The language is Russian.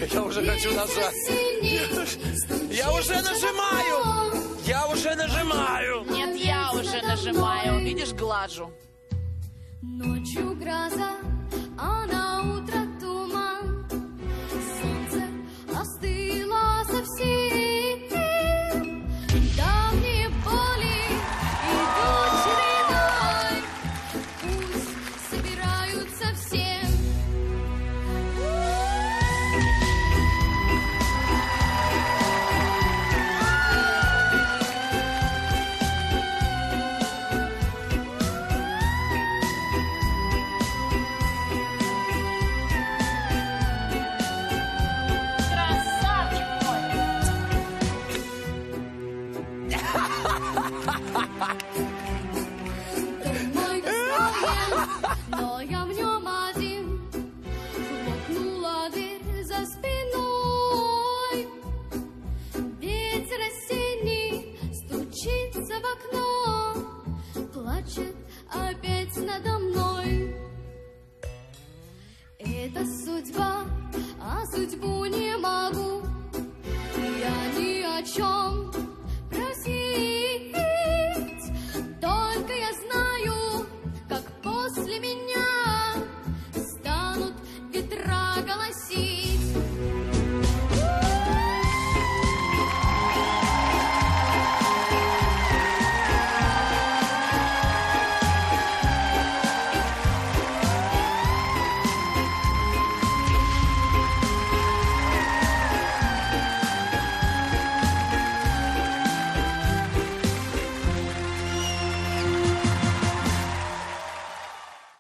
Я уже хочу нажать. Я уже нажимаю. Я уже нажимаю. Нет, я уже нажимаю. Видишь, глажу. Ночью гроза, а на утро туман. Солнце остыло совсем.